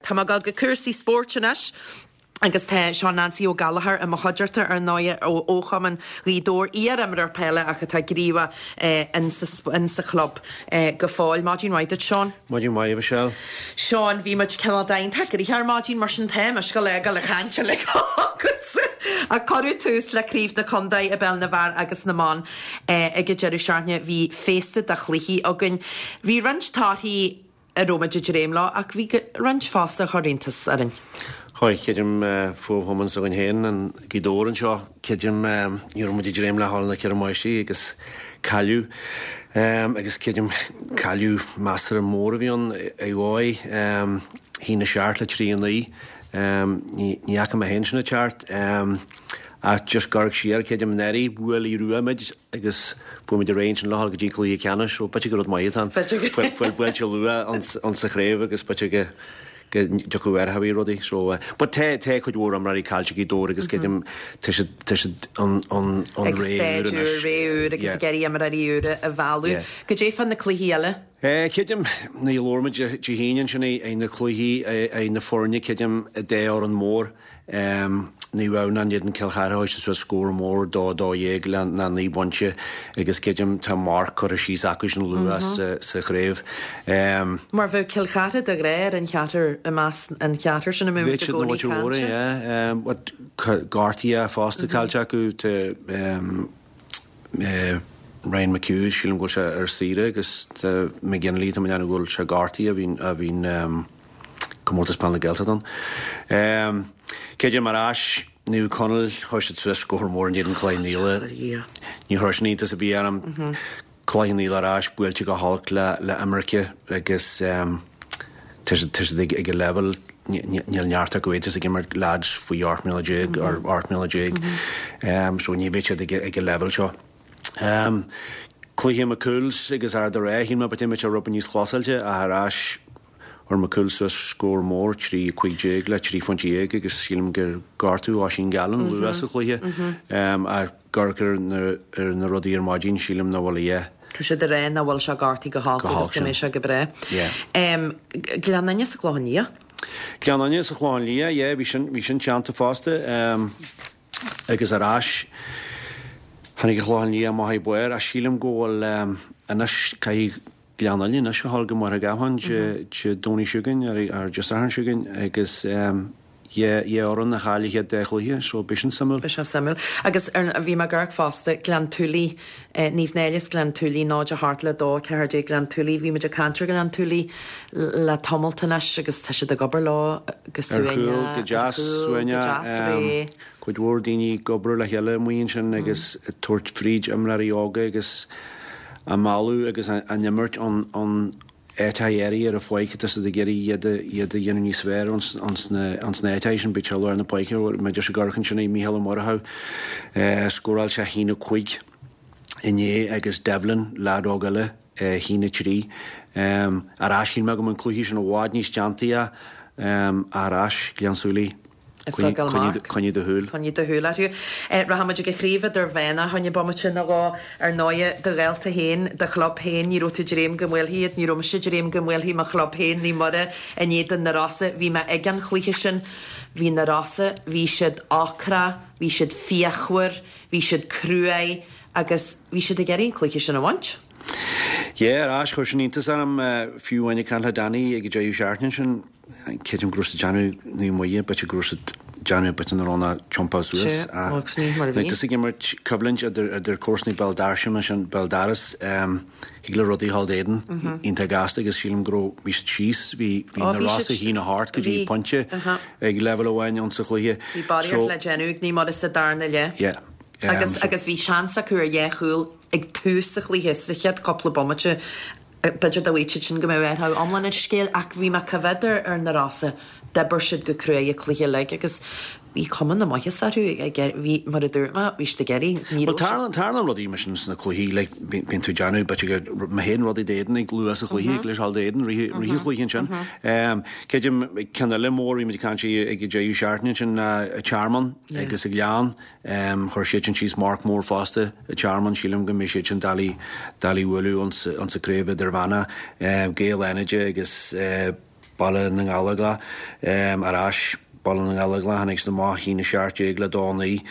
Tá gal go cursaí sportnas. Agus te Sean Nancy ó Gallagher a mahadjarta ar náide ó óchaman rídór ar am ar peile a tá grífa in sa club go fáil. Mágin waide Sean? Mágin waide Michelle. Sean, bhí muid ceadain tegur ar mágin mar sin téim a go le chainte le a choú túús le críomh na condaid a bell na bhar agus na man ag go deirú searne bhí fésta de chluí agan bhí ranch táthí a Rómaidir réim lá ach bhí ranch fásta chorintas arin. Hoi, cedym fwhomans o'n hen yn gydor yn sio. Cedym yw'r mwyd i dreim la hol na cyr moesi agos calw. Agos cedym calw master y môr fi o'n ei oi. Hi'n y siart la tri yn lwy. Ni ac am a hen sy'n y chart. A just garg siar cedym neri bwyl i rwa myd agos fwy myd y range yn lahol gyddi glwy i canas. O bach i gyrwyd mai tan. Fwyl bwyl ti lwa ond sa chref agos bach i Jaco wer hawi rodi so but te could war am rari calci dor agus gedum tishid on reur agus geri am rari ure a value go je fan na cluhiele kedum na lorma jehinian shini ein na cluhi ein na forni kedum a day or an more ni wawn an jeden Kilchara hoys so score more do yeglan na ni bunche agus kedum ta mark or she's acquisition Lewis sa grave mar vu Kilchara de greir an chatter a mass an chatter sin a move to go what you were what Gartia foster calchaku to Ryan McHugh shilling go ar sire agus megin lít am an go se Gartia vín komórtas pan le gelta don Keidir Marash New Connell hoist Swiss go mór an jeden Klein Níle Ní horsní as a bí am Klein Níle Arash builte go halt le America agus tis ag level níl neartta go éitis ag immer lads fwy 8 mil jig or 8 mil jig so ní bit ag level seo Cluhí McCools agus ar de ré hí me bet imime a rubban níos chlásalte a Arash or McCools score mór trí cuiig le trí fontiig agus sílim gur gartú á sin galan luas a chluhe a gargur na rodí ar mágin sílim na bhile Tu sé de ré na bhil se gartaí go hágus go mé se go bre Gleannaine sa chláhaní Gleannaine sa chláhaní bhí sin teanta fásta agus Arash Hannig chláhaní a mai buir a sílim ggóil anas caí Gleannaine na se hallga mar a gahan je Doni Sugan ar just arhan Sugan agus oran na chalige de chluhe so bisin samil agus bhí me garg fásta Glen Tulí níomh néiles Glen Tulí náid a hartla dó ceir Glen Tulí bhí me de cantar Glen Tulí le tomultanas agus tá de gobar lá agus suine de jazz suine chuid mhór daoine gobar le heile muon sin agus tuairt fríd am raí ága agus a malú agus a nimmert an étaéri ar a foiike tas de geri iad dhéanú níos sfér ans na étation bit ar na poike me just garchan sinna Mícheál Morthau scóráil se hína chuig iné agus Devlin ládógale hína trí arás hí me go an clúhí sin bhád níos teantaí arás Gleansúlí Conní de húl. Conní de húl arú. Rahamaid go chríomh ar bhéna tháinig bomte na gá ar náide de réalta héin de chlub héin ní rúta réim go bhfuilhíad ní rom si réim go bhfuilhí mar chlub héin ní mar a néad na rasa bhí me ag an chluiche sin hí na rasa bhí siad acra bhí siad fiachhuir bhí siad cruaid agus bhí siad a geirín chluiche sin a bhaint. Arás chuir sin íntas am fiúhaine can le daní ag deú seaartnin sin Cedym grúsa Janu ní moie bet grúsa Janu bet an rána chompa suas dus ik immer cyflint ydy'r cwrsni Beldarsium a sin Beldaris higla rodí haldéden inta gasta agus sílim gro vís cheese vi na rasa hí na hart go dí ponche ag level óhain an sa chluhe Bhí barir le Janu ní mod sa darna le agus bhí seansa cuair dhéchúil ag túsa chluhe sa chead coppla bommate Beidir da bhíte sin go mé bhétha amlainna scéal ach bhí me cohveidir ar na rasa de bursid go cruaigh chluiche le agus bhí cuman na maithe sarú bhí mar a dúirma bhís de geirí Tarna rodí me sin na chluhí le bin tú Janu bet gur ma hen rodí déden ag luas a chluhí leis hal déden rí chluhín sin Ceidim cena le mór me canti ag déú seaartnin sin a charman agus a gleán chuir sé sin síos mark mór fásta a charman sílim go mé sé sin dalí bhfuú an sa créfh dervana Gail Energy agus balla na galagla arás balla na galagla hanig na má hína seart éag le dánaí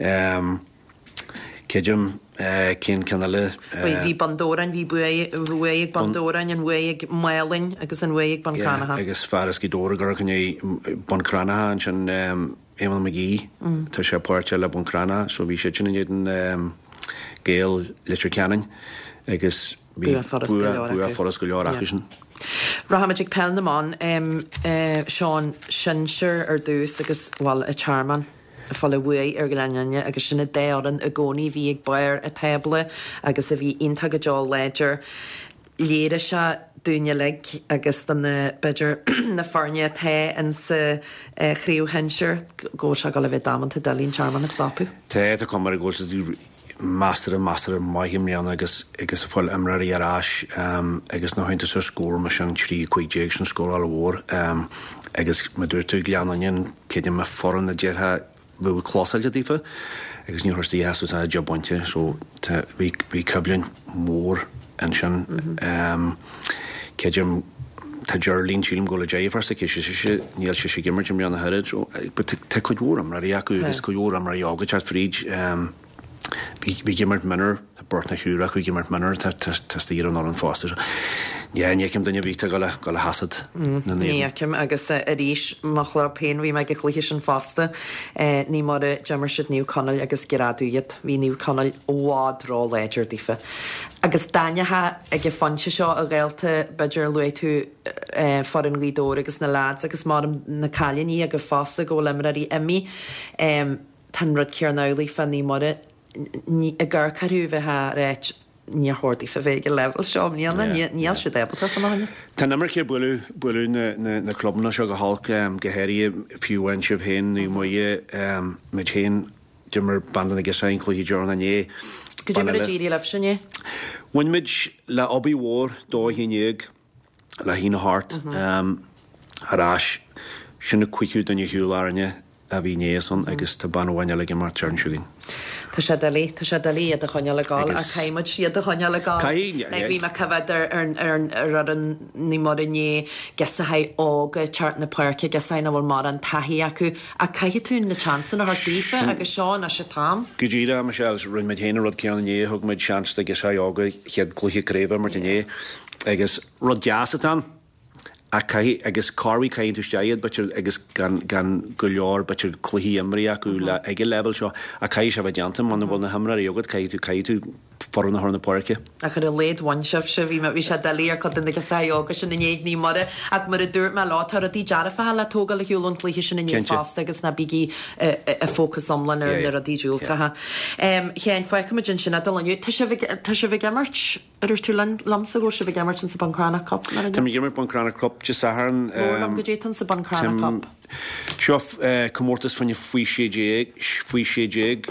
céidim cén canale hí bandóran hí bhuaigh bandóran an bhuaigh mailin agus an bhuaigh ban Cranaha agus fearras go dóra gur chuné ban Cranaha an sin Éman McGee tá sé páirte le ban Crana so bhí sé sin an géal litir ceannain agus bu forras go leorach sin. Rahamadig Pelnaman Sean Shinshire ar dús agus bhil a charman fall bhui ar glanne agus sinna déan a gcónaí bhí ag bair a table agus a bhí inta go deá léidir léire se dúine le agus den beidir na farne the an sa chríú henseir ggó se go le bheith damananta delín charman na slapú. Tá a cum mar ggó dú master maihim leanna agus fáil imraí arás agus na hainte sa scór me an trí chuideag san scór all bhór agus me dúirú leanain céidir me foran na ddéirtha bfu chlósail a dífa agus ní thuirtaí heas a jobbainte so bhí cyflinn mór an sin céidir tá Gerlín sílim go le déhar sa cé níl sé gimmert am leanna herid te chuidhúram ra acu agus chuúram ra ágad fríd Bhí gimmert minnar a bort na hiúra chu gimmert minnar tíí an an fásta. Nícem dunne bhíte go le hasad na Nícem agus a ríis mach le pein bhí me go chluiche sin fásta ní mar a Jemmer siid níú canal agus geradúiad hí níú canal óádrá léidir dífa. Agus dainethe ag fanse seo a réalta beidir lu tú for an lídó agus na lads agus mar na caianí a go fásta go lemraí imi tan rud cear nálaí fan ní mar a gur carú bheitthe réit ní hordí fa bhéige level seo níalna níl se débalta fanna. Tá namar ché buú na clubna seo go hálc gohéirí fiúhain sibh hen í mu me chéin dimar bandan na gesáin chluí dear na né. Go dé mar a ddíí leh sinné? Bhainmid le obbí mhór dó híineag le hína hart arás sinna cuiiciú don hiúláne a bhí néasan agus tá banhhaine le mar tearnsúgin. Tá sé dalí a chuine le gáil a caiimiid siad a chuine le gáil. Bhí me cyfeidir ar an ní mar inné gesathe ága teart na páirce gesain bhfuil mar an taí acu a caiiche tún na chansan a thtífa agus seán a se tám. Go ddíra me se run me héanana rud ceanna né thug muid seansta gus ága chead chluiche réibh mar inné agus rud deasatán agus carhí caiinn tú steiad betir agus gan go leor betir chluí imrí acu le ige level seo a cai se bheith deanta man bhil na hamra jogad caiú foran na páirce. A chu a léadhainseamh se bhí bhí se dalíar chu na go saoga sin na néag ní mara ach mar a dúirt me látar a dtí dearafa le tóga le hiúlann chluiche sin na ní fásta agus na bigí a fócas omlan ar a díúiltrathe. Chéan foicha gin sinna dolanniu Tá se bh gemmart ar tú lamsa go se bh gemmart sa Ban Crana Cup. Tá gimmar Ban Crana Cup just saharn go détan sa Ban Crana Cup. Seo commórtas fanne faoi sééig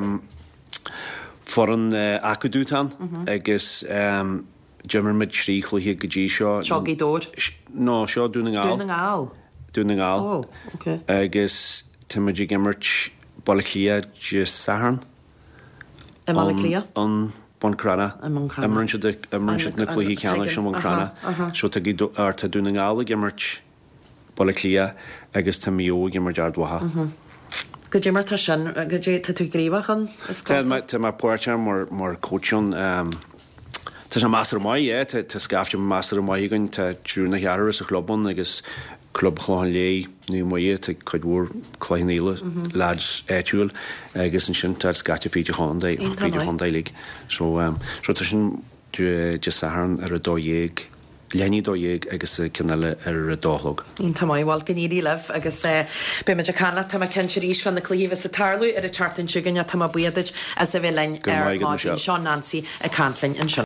for an acadútan agus Jemmer mid trí chluí go dtí seo. Seogí dór? No, seo dúna ngáil. Dúna ngáil. Agus tiimiid gimmert balla clia just saharn. Balla clia? An Ban Crana. Imrunse na chluí ceanna se Ban Crana. Seo tá dúna ngáil gimmert balla clia agus tá mío gimmert deardhatha. Go dé mar tá sin go dé tú gríomhachan? Tá má póirte mar coachún Tá sé master mai tá scafte master mai gon tá trúna chearar sa clubban agus club chláin lé nu mai tá chuidhúr chláinile lads éúil agus an sin tá scate féidir Hondaig so tá sin de saharn ar a dóhéag Lenny dóhéag agus cinile ar a dólog. Ín tá maiháil gníí leh agus be me canna tá cin ríéis fan na clíomh sa tarlú ar a chartan siúgan a tá buiadiid as a bheith lein ar Seán Nancy a canlainn an seo.